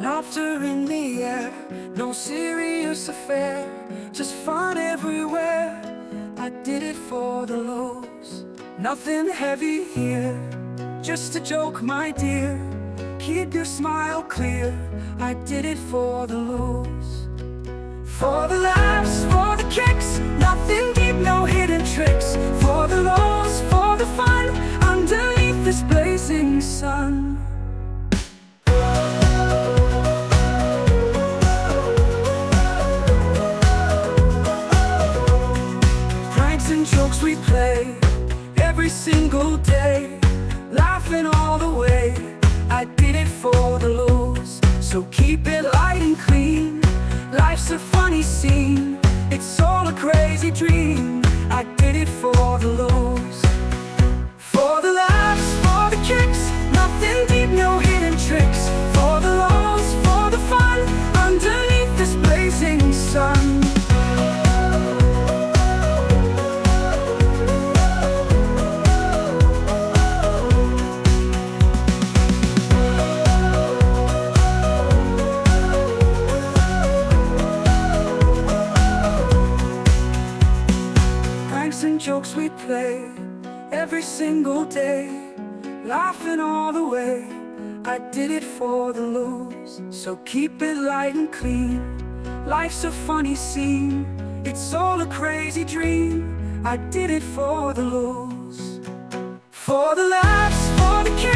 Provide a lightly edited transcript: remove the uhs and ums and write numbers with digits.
Laughter in the air, no serious affair, just fun everywhere. I did it for the lows, nothing heavy here, just a joke, my dear. Keep your smile clear. I did it for the lows, for the laughs, for the kicks, nothing deep, no hidden tricks. For the lows, for the fun, underneath this blazing sun. Pranks and jokes we play every single day, laughing all the way. I did it for the lows, so keep it light and clean. Life's a funny scene, it's all a crazy dream. I did it for the lows, for the laughs, for the kicks, nothing deep, no hidden tricks. For the lows, for the fun, underneath this blazing sun. And jokes we play every single day, laughing all the way. I did it for the lows, so keep it light and clean. Life's a funny scene, it's all a crazy dream. I did it for the lows, for the laughs, for the kids.